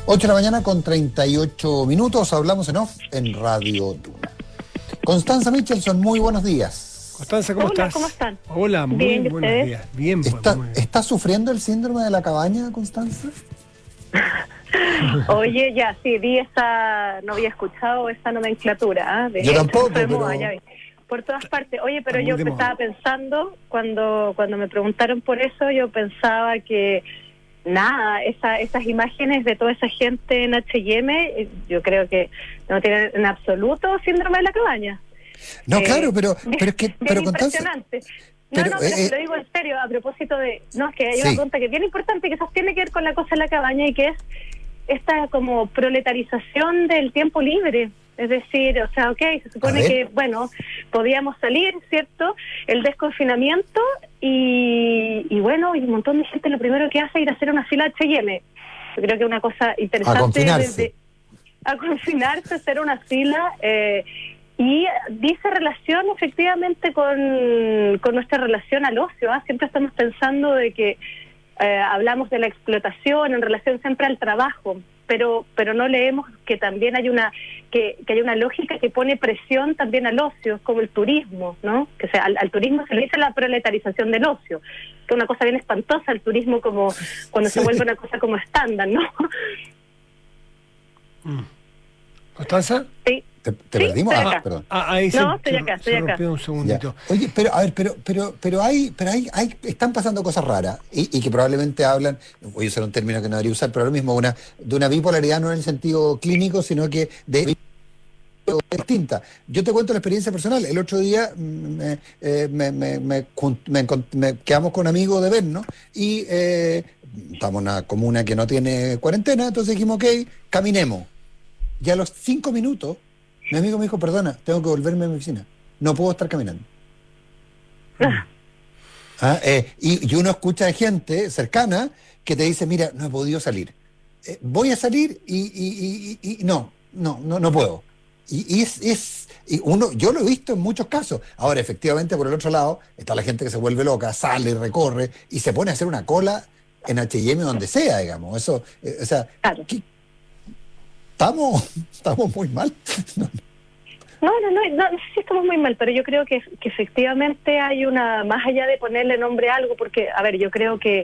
8 de la mañana con 38 minutos, hablamos en off en Radio Duna. Constanza Michelson, muy buenos días. Constanza, ¿cómo estás? ¿Cómo están? Hola, muy bien, buenos días. Bien, pues, ¿Estás sufriendo el síndrome de la cabaña, Constanza? Oye, ya, sí, no había escuchado esa nomenclatura. Yo tampoco, pero... Por todas partes. Oye, pero yo estaba pensando, cuando me preguntaron por eso, yo pensaba que nada, esas imágenes de toda esa gente en H&M, yo creo que no tienen en absoluto síndrome de la cabaña. No, claro, pero es que... Pero impresionante. Pero lo digo en serio, a propósito de... No, es que hay una pregunta que es bien importante, que eso tiene que ver con la cosa de la cabaña, y que es esta como proletarización del tiempo libre. Es decir, o sea, se supone que, bueno, podíamos salir, ¿cierto? El desconfinamiento y bueno, y un montón de gente lo primero que hace es ir a hacer una fila H&M. Yo creo que es una cosa interesante. A confinarse. A confinarse, hacer una fila, y dice relación efectivamente con nuestra relación al ocio. Siempre estamos pensando de que hablamos de la explotación en relación siempre al trabajo, pero no leemos que también hay una lógica que pone presión también al ocio, como el turismo, ¿no? Que sea, al turismo se le dice la proletarización del ocio, que es una cosa bien espantosa, el turismo como cuando se vuelve una cosa como estándar, ¿no? ¿Constanza? Sí. ¿Te perdimos? Perdón. Ahí estoy acá. Un segundito. Ya. Oye, pero hay están pasando cosas raras y que probablemente hablan, voy a usar un término que no debería usar, pero lo mismo, de una bipolaridad no en el sentido clínico, sino que de distinta. Yo te cuento la experiencia personal. El otro día quedamos con amigos de vernos y estamos en una comuna que no tiene cuarentena, entonces dijimos, caminemos. Y a los 5 minutos mi amigo me dijo, perdona, tengo que volverme a mi oficina. No puedo estar caminando. Y uno escucha de gente cercana que te dice, mira, no he podido salir. Voy a salir y no puedo. Yo lo he visto en muchos casos. Ahora, efectivamente, por el otro lado, está la gente que se vuelve loca, sale, recorre y se pone a hacer una cola en H&M donde sea, digamos. Eso, claro. ¿Estamos muy mal? No sé si estamos muy mal, pero yo creo que efectivamente hay más allá de ponerle nombre a algo, porque, a ver, yo creo que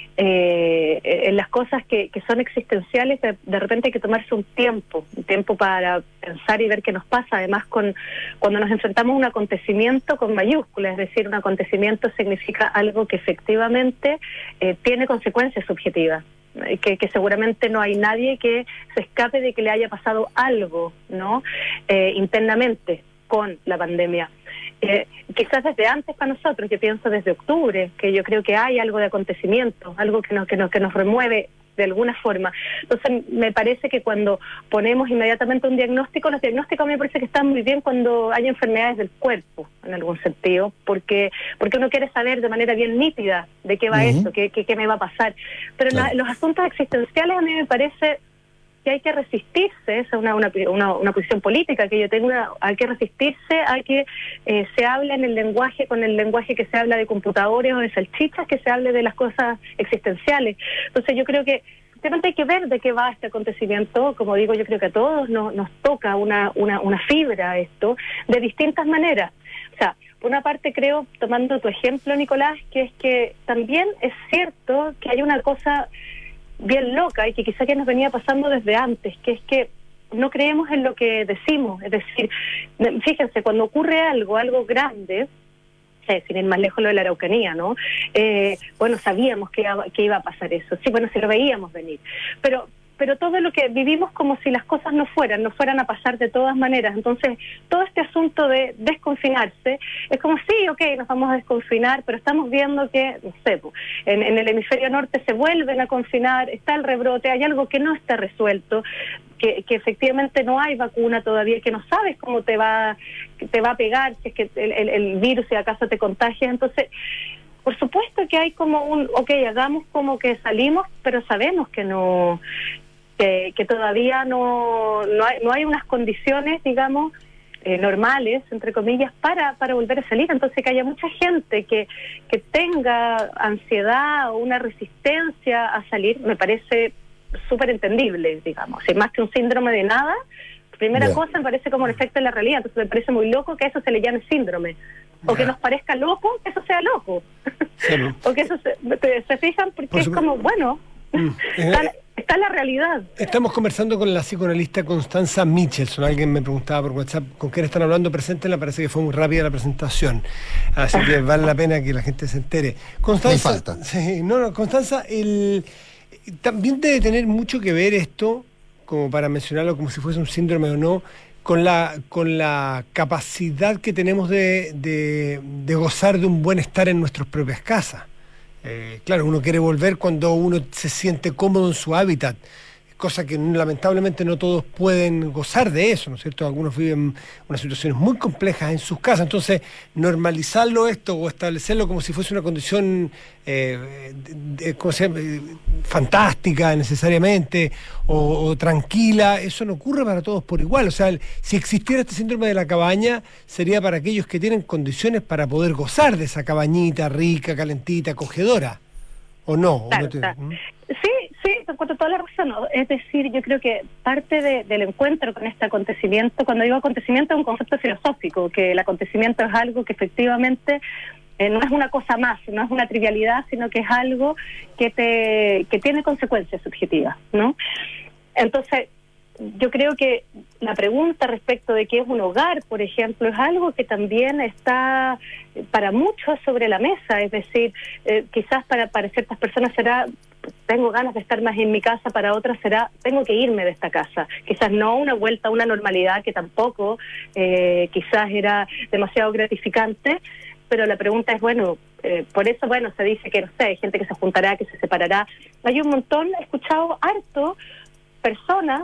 en las cosas que son existenciales, de repente hay que tomarse un tiempo para pensar y ver qué nos pasa. Además, cuando nos enfrentamos a un acontecimiento con mayúsculas, es decir, un acontecimiento significa algo que efectivamente tiene consecuencias subjetivas. Que seguramente no hay nadie que se escape de que le haya pasado algo, ¿no? Internamente con la pandemia. Quizás desde antes para nosotros, yo pienso desde octubre, que yo creo que hay algo de acontecimiento, algo que nos remueve de alguna forma. Entonces me parece que cuando ponemos inmediatamente un diagnóstico, los diagnósticos a mí me parece que están muy bien cuando hay enfermedades del cuerpo, en algún sentido, porque uno quiere saber de manera bien nítida de qué va esto, qué me va a pasar. Pero claro, los asuntos existenciales a mí me parece que hay que resistirse, esa es una posición política que yo tengo, hay que resistirse a que se hable en el lenguaje, con el lenguaje que se habla de computadores o de salchichas, que se hable de las cosas existenciales. Entonces yo creo que simplemente hay que ver de qué va este acontecimiento. Como digo, yo creo que a todos nos toca una fibra esto, de distintas maneras. O sea, por una parte creo, tomando tu ejemplo, Nicolás, que es que también es cierto que hay una cosa bien loca y que quizá que nos venía pasando desde antes, que es que no creemos en lo que decimos. Es decir, fíjense, cuando ocurre algo grande, sin ir más lejos lo de la Araucanía, ¿no? Bueno, sabíamos que iba a pasar eso. Sí, bueno, se lo veíamos venir. Pero todo lo que vivimos como si las cosas no fueran a pasar de todas maneras. Entonces, todo este asunto de desconfinarse, es como, sí, nos vamos a desconfinar, pero estamos viendo que, no sé, en el hemisferio norte se vuelven a confinar, está el rebrote, hay algo que no está resuelto, que efectivamente no hay vacuna todavía, que no sabes cómo te va a pegar, si es que el virus, si acaso te contagias. Entonces, por supuesto que hay como hagamos como que salimos, pero sabemos que no... Que todavía no hay unas condiciones, digamos, normales, entre comillas, para volver a salir. Entonces, que haya mucha gente que tenga ansiedad o una resistencia a salir, me parece súper entendible, digamos. Si más que un síndrome de nada, primera cosa me parece como un efecto de la realidad, entonces me parece muy loco que a eso se le llame síndrome. O que nos parezca loco, que eso sea loco. Sí, ¿no? O que eso se fijan porque es como, bueno, está la realidad. Estamos conversando con la psicoanalista Constanza Michelson. Alguien me preguntaba por WhatsApp con quién están hablando. Preséntenla, parece que fue muy rápida la presentación. Así que vale la pena que la gente se entere. Constanza, Me falta. Sí, Constanza, también debe tener mucho que ver esto, como para mencionarlo como si fuese un síndrome o no, con la capacidad que tenemos de gozar de un buen estar en nuestras propias casas. Claro, uno quiere volver cuando uno se siente cómodo en su hábitat, cosa que lamentablemente no todos pueden gozar de eso, ¿no es cierto? Algunos viven unas situaciones muy complejas en sus casas, entonces normalizarlo esto o establecerlo como si fuese una condición ¿cómo se llama? Fantástica necesariamente o tranquila, eso no ocurre para todos por igual. O sea, si existiera este síndrome de la cabaña, sería para aquellos que tienen condiciones para poder gozar de esa cabañita rica, calentita, acogedora, ¿o no? Claro, ¿O no claro. Sí, te encuentro toda la razón. Es decir, yo creo que parte del encuentro con este acontecimiento, cuando digo acontecimiento es un concepto filosófico, que el acontecimiento es algo que efectivamente no es una cosa más, no es una trivialidad, sino que es algo que tiene consecuencias subjetivas, ¿no? Entonces, yo creo que la pregunta respecto de qué es un hogar, por ejemplo, es algo que también está para muchos sobre la mesa. Es decir, quizás para ciertas personas será tengo ganas de estar más en mi casa, para otras será tengo que irme de esta casa. Quizás no una vuelta a una normalidad que tampoco quizás era demasiado gratificante, pero la pregunta es, bueno, por eso, bueno, se dice que, no sé, hay gente que se juntará, que se separará. Hay un montón, he escuchado harto personas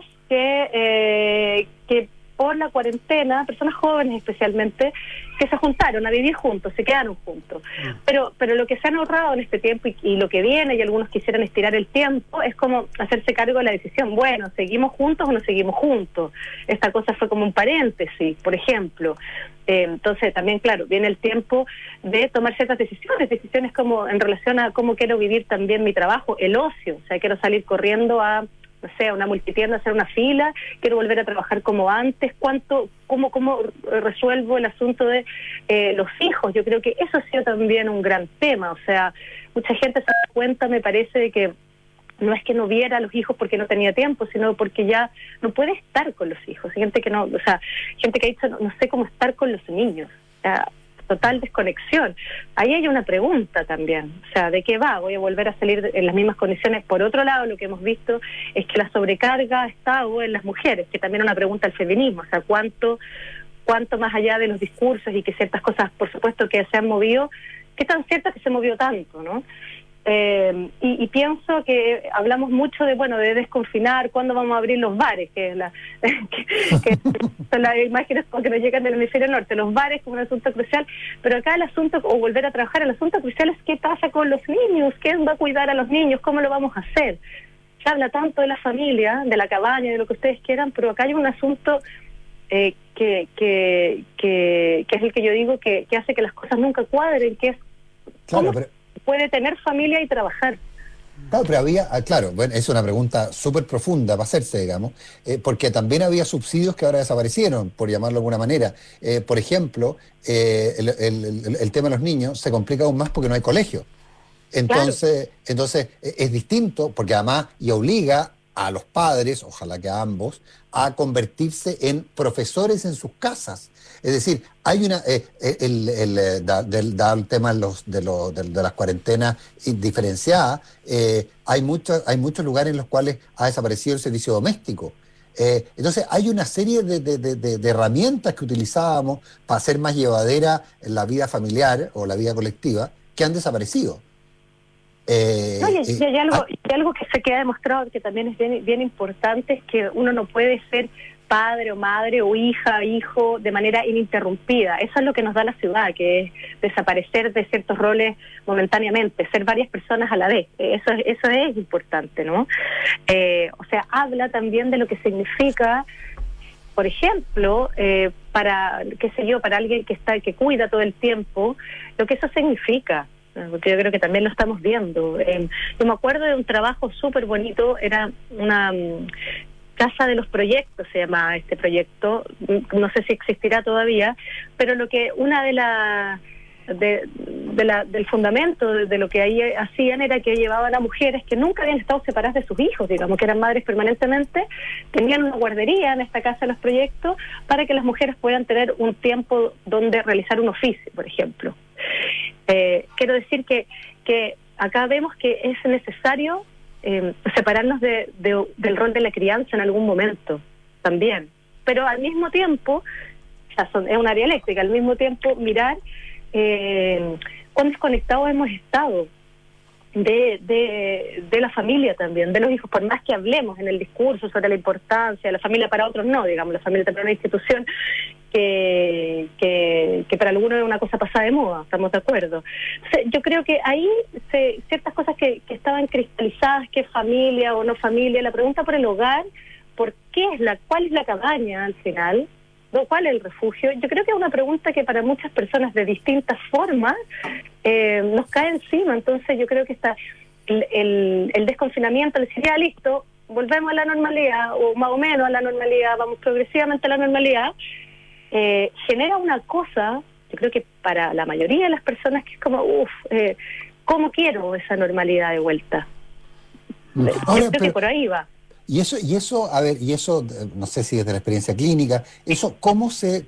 que por la cuarentena, personas jóvenes especialmente, que se juntaron a vivir juntos, se quedaron juntos. Pero lo que se han ahorrado en este tiempo y lo que viene, y algunos quisieran estirar el tiempo, es como hacerse cargo de la decisión. Bueno, ¿seguimos juntos o no seguimos juntos? Esta cosa fue como un paréntesis, por ejemplo. Entonces también, claro, viene el tiempo de tomar ciertas decisiones como en relación a cómo quiero vivir también mi trabajo, el ocio. O sea, quiero salir corriendo a, no sé, a una multitienda, hacer una fila, quiero volver a trabajar como antes, cómo resuelvo el asunto de los hijos. Yo creo que eso ha sido también un gran tema. O sea, mucha gente se da cuenta, me parece, de que no es que no viera a los hijos porque no tenía tiempo, sino porque ya no puede estar con los hijos. Hay gente que no, o sea, gente que ha dicho, no sé cómo estar con los niños. O sea, total desconexión. Ahí hay una pregunta también, o sea, ¿de qué va? ¿Voy a volver a salir en las mismas condiciones? Por otro lado, lo que hemos visto es que la sobrecarga está en las mujeres, que también es una pregunta al feminismo, o sea, cuánto más allá de los discursos y que ciertas cosas, por supuesto, que se han movido, qué tan cierto que se movió tanto, ¿no? Y pienso que hablamos mucho de desconfinar, cuándo vamos a abrir los bares, que son las imágenes que nos llegan del hemisferio norte, los bares como un asunto crucial, pero acá el asunto, o volver a trabajar, el asunto crucial es qué pasa con los niños, quién va a cuidar a los niños, cómo lo vamos a hacer. Se habla tanto de la familia, de la cabaña, de lo que ustedes quieran, pero acá hay un asunto que es el que yo digo que hace que las cosas nunca cuadren, que es cómo puede tener familia y trabajar. Claro, pero bueno, es una pregunta súper profunda para hacerse, digamos, porque también había subsidios que ahora desaparecieron, por llamarlo de alguna manera. Por ejemplo, el tema de los niños se complica aún más porque no hay colegio. Entonces es distinto, porque además y obliga a los padres, ojalá que a ambos, a convertirse en profesores en sus casas. Es decir, hay una dado el tema de las cuarentenas diferenciadas, hay muchos lugares en los cuales ha desaparecido el servicio doméstico. Entonces hay una serie de herramientas que utilizábamos para hacer más llevadera la vida familiar o la vida colectiva que han desaparecido. Hay algo que se queda demostrado que también es bien importante, es que uno no puede ser padre o madre o hija, hijo de manera ininterrumpida. Eso es lo que nos da la ciudad, que es desaparecer de ciertos roles momentáneamente, ser varias personas a la vez. Eso es importante, ¿no? O sea, habla también de lo que significa, por ejemplo, para alguien que cuida todo el tiempo, lo que eso significa. porque yo creo que también lo estamos viendo. Yo me acuerdo de un trabajo súper bonito, era una Casa de los Proyectos, se llama este proyecto, no sé si existirá todavía, pero lo que una de del fundamento de lo que ahí hacían era que llevaban a mujeres que nunca habían estado separadas de sus hijos, digamos, que eran madres permanentemente, tenían una guardería en esta Casa de los Proyectos para que las mujeres puedan tener un tiempo donde realizar un oficio, por ejemplo. Quiero decir que acá vemos que es necesario separarnos del rol de la crianza en algún momento también, pero al mismo tiempo, es una dialéctica, al mismo tiempo mirar cuán desconectados hemos estado de la familia también, de los hijos, por más que hablemos en el discurso sobre la importancia de la familia, para otros no, digamos, la familia también es una institución que para algunos es una cosa pasada de moda, estamos de acuerdo. Entonces, yo creo que ahí ciertas cosas que estaban cristalizadas, que es familia o no familia, la pregunta por el hogar, ¿cuál es la cabaña al final? ¿No? ¿Cuál es el refugio? Yo creo que es una pregunta que para muchas personas de distintas formas nos cae encima. Entonces yo creo que está el desconfinamiento, el decir, ya listo, volvemos a la normalidad, o más o menos a la normalidad, vamos progresivamente a la normalidad, genera una cosa, yo creo que para la mayoría de las personas, que es como, ¿cómo quiero esa normalidad de vuelta? Ahora, creo que por ahí va. Y eso, a ver, no sé si desde la experiencia clínica, eso cómo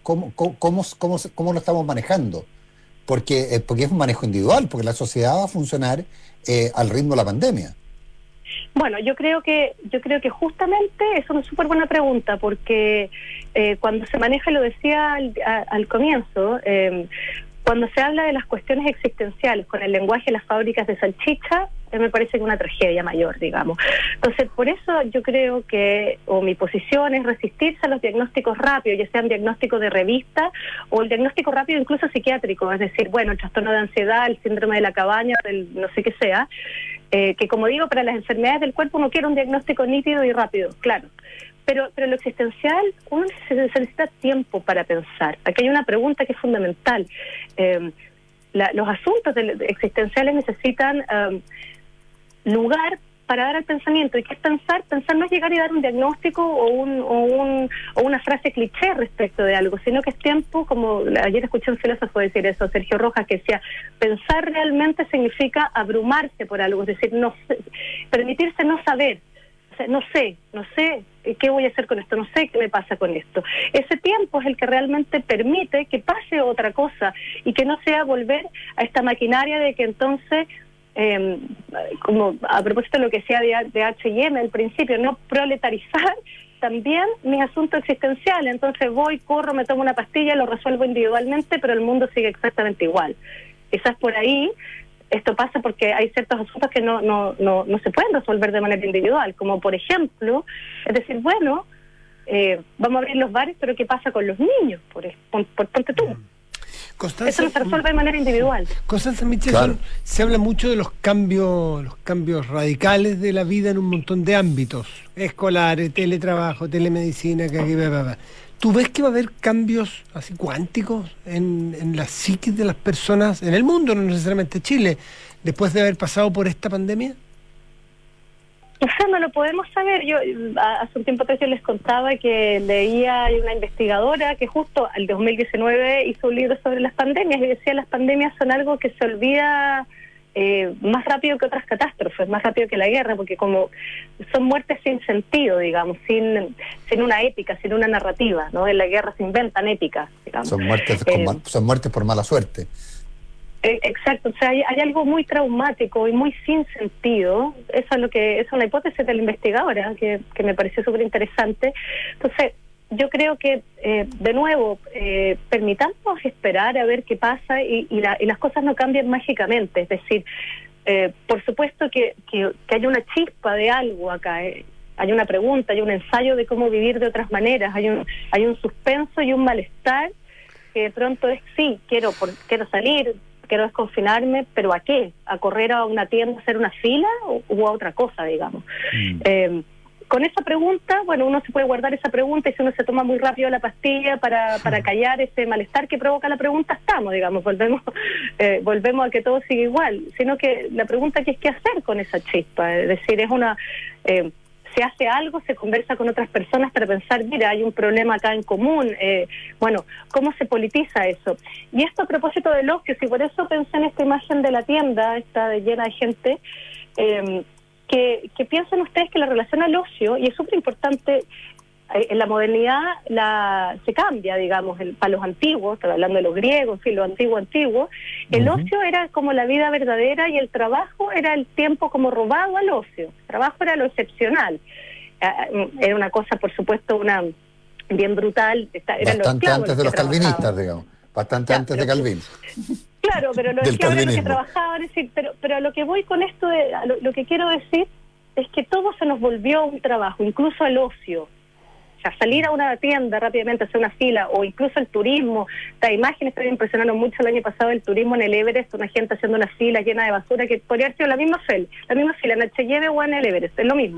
lo estamos manejando, porque es un manejo individual, porque la sociedad va a funcionar al ritmo de la pandemia. Bueno, yo creo que justamente es una súper buena pregunta, porque cuando se maneja, lo decía al comienzo, cuando se habla de las cuestiones existenciales con el lenguaje de las fábricas de salchicha, me parece que es una tragedia mayor, digamos. Entonces, por eso yo creo que, o mi posición es resistirse a los diagnósticos rápidos, ya sean diagnósticos de revista o el diagnóstico rápido incluso psiquiátrico, es decir, bueno, el trastorno de ansiedad, el síndrome de la cabaña, del no sé qué sea, que como digo, para las enfermedades del cuerpo uno quiere un diagnóstico nítido y rápido, claro. Pero lo existencial, uno se necesita tiempo para pensar. Aquí hay una pregunta que es fundamental. Los asuntos existenciales necesitan lugar para dar al pensamiento. ¿Y qué es pensar? Pensar no es llegar y dar un diagnóstico o una frase cliché respecto de algo, sino que es tiempo, como ayer escuché un filósofo decir eso, Sergio Rojas, que decía, pensar realmente significa abrumarse por algo, es decir, permitirse no saber. O sea, no sé qué voy a hacer con esto, no sé qué me pasa con esto. Ese tiempo es el que realmente permite que pase otra cosa y que no sea volver a esta maquinaria de que entonces, como a propósito de lo que decía de H&M al principio, no proletarizar también mis asuntos existenciales. Entonces voy, corro, me tomo una pastilla, lo resuelvo individualmente, pero el mundo sigue exactamente igual. Quizás por ahí esto pasa porque hay ciertos asuntos que no se pueden resolver de manera individual, como por ejemplo, es decir, bueno, vamos a abrir los bares, pero ¿qué pasa con los niños? Ponte tú. Constanza, eso no se resuelve de manera individual. Constanza Michelson, claro. Se habla mucho de los cambios radicales de la vida en un montón de ámbitos, escolares, teletrabajo, telemedicina, ¿Tú ves que va a haber cambios así cuánticos en la psiquis de las personas, en el mundo, no necesariamente Chile, después de haber pasado por esta pandemia? O sea, no lo podemos saber. Yo hace un tiempo atrás yo les contaba que leía una investigadora que justo al 2019 hizo un libro sobre las pandemias y decía las pandemias son algo que se olvida más rápido que otras catástrofes, más rápido que la guerra, porque como son muertes sin sentido, digamos, sin una épica, sin una narrativa, ¿no? En la guerra se inventan épicas, digamos. Son muertes por mala suerte. Exacto, o sea, hay algo muy traumático y muy sin sentido. Eso es una hipótesis de la investigadora que me pareció súper interesante. Entonces, yo creo que, de nuevo, permitamos esperar a ver qué pasa y las cosas no cambian mágicamente. Es decir, por supuesto que haya una chispa de algo acá. Hay una pregunta, hay un ensayo de cómo vivir de otras maneras, hay un suspenso y un malestar que de pronto es, sí, quiero salir, quiero desconfinarme, pero ¿a qué? ¿A correr a una tienda, a hacer una fila o a otra cosa, digamos? con esa pregunta, bueno, uno se puede guardar esa pregunta, y si uno se toma muy rápido la pastilla para callar ese malestar que provoca la pregunta, volvemos a que todo sigue igual, sino que la pregunta que es qué hacer con esa chispa, es decir, se hace algo, se conversa con otras personas para pensar, mira, hay un problema acá en común, ¿cómo se politiza eso? Y esto a propósito del ocio, si por eso pensé en esta imagen de la tienda, llena de gente, que piensen ustedes que la relación al ocio, y es súper importante, en la modernidad se cambia, digamos, para los antiguos, estoy hablando de los griegos, sí, lo antiguo, el ocio era como la vida verdadera y el trabajo era el tiempo como robado al ocio, el trabajo era lo excepcional, era una cosa, por supuesto, bien brutal. Bastante antes de los calvinistas, digamos, bastante antes de Calvin. Claro, pero lo decía ahora los que trabajaban, es decir, pero a lo que voy con esto, lo que quiero decir es que todo se nos volvió un trabajo, incluso el ocio. O sea, salir a una tienda rápidamente, hacer una fila, o incluso el turismo. Estas imágenes que me impresionaron mucho el año pasado del turismo en el Everest, una gente haciendo una fila llena de basura, que podría haber sido la misma fila en el Cheyenne o en el Everest, es lo mismo.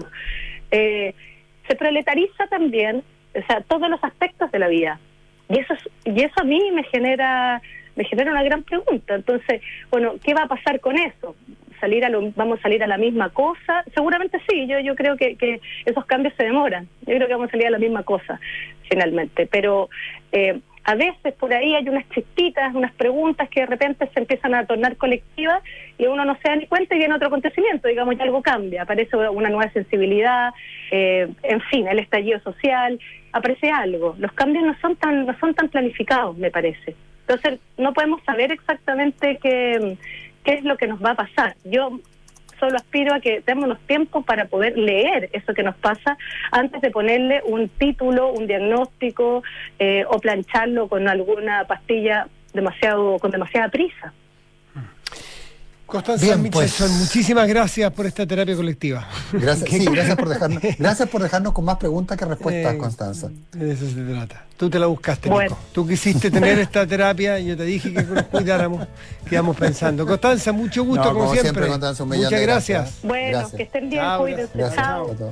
Se proletariza también, o sea, todos los aspectos de la vida. Y eso a mí me genera una gran pregunta. Entonces, bueno, ¿qué va a pasar con eso? ¿Vamos a salir a la misma cosa? Seguramente sí, yo creo que esos cambios se demoran. Yo creo que vamos a salir a la misma cosa, finalmente. Pero a veces por ahí hay unas chispitas, unas preguntas que de repente se empiezan a tornar colectivas y uno no se da ni cuenta y viene otro acontecimiento, digamos, y algo cambia. Aparece una nueva sensibilidad, en fin, el estallido social, aparece algo. Los cambios no son tan planificados, me parece. Entonces, no podemos saber exactamente qué es lo que nos va a pasar. Yo solo aspiro a que tengamos los tiempos para poder leer eso que nos pasa antes de ponerle un título, un diagnóstico, o plancharlo con alguna pastilla con demasiada prisa. Constanza Michelson, muchísimas gracias por esta terapia colectiva. Gracias por dejarnos con más preguntas que respuestas, Constanza. De eso se trata. Tú te la buscaste, Nico. Tú quisiste tener esta terapia y yo te dije que nos cuidáramos, quedamos pensando. Constanza, mucho gusto, como siempre. Constanza, muchas gracias. Bueno, que estén bien, cuídense. Chao.